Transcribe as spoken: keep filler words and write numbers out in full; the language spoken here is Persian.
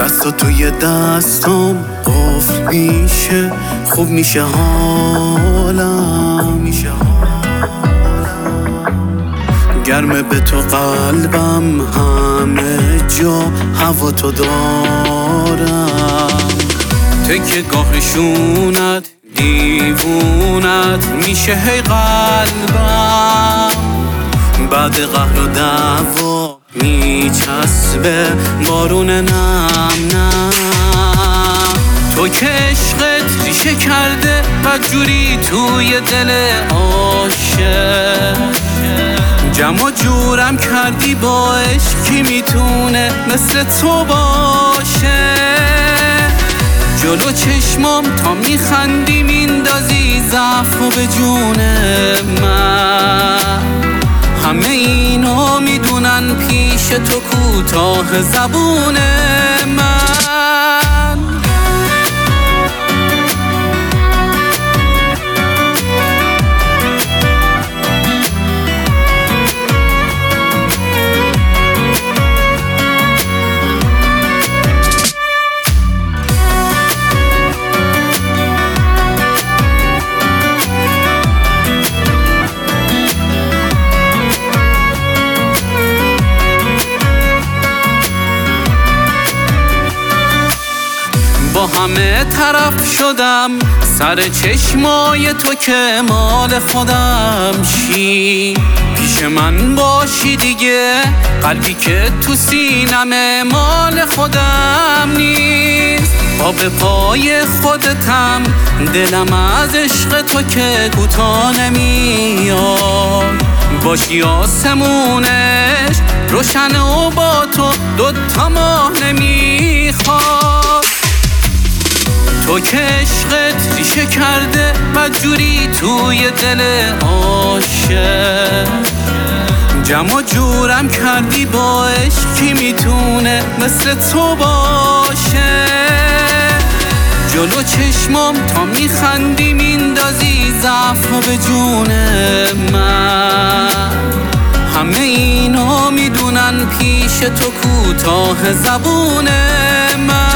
دستا توی دستام قفل میشه، خوب میشه حالم، گرمه به تو قلبم، همه جا هوا تو دارم. تکه گاهشونت دیوونت میشه هی قلبم، بعد قهر و دعوا میچسبه بارون نم نم. تو که عشقت ریشه کرده بدجوری توی دل عاشق، جمع و جورم کردی با عشق، کی میتونه مثل تو باشه؟ جلو چشمام تا میخندی میندازی ضعف و به جون من، همه اینو میدونن پیش تو کوتاه زبون من. با همه طرف شدم سر چشمای تو که مال خودم شی، پیش من باشی دیگه، قلبی که تو سینمه مال خودم نیست. با به پای خودتم دلم از عشق تو که کوتاه نمیاد، باشی آسمونش روشن و با تو دوتا ماه نمیخواد. تو که عشقت ریشه کرده بدجوری توی دل عاشق، جمع و جورم کردی با عشق، کی میتونه مثل تو باشه؟ جلو چشمام تا میخندی میندازی ضعف و به جون من، همه اینو میدونن پیش تو کوتاه زبون من.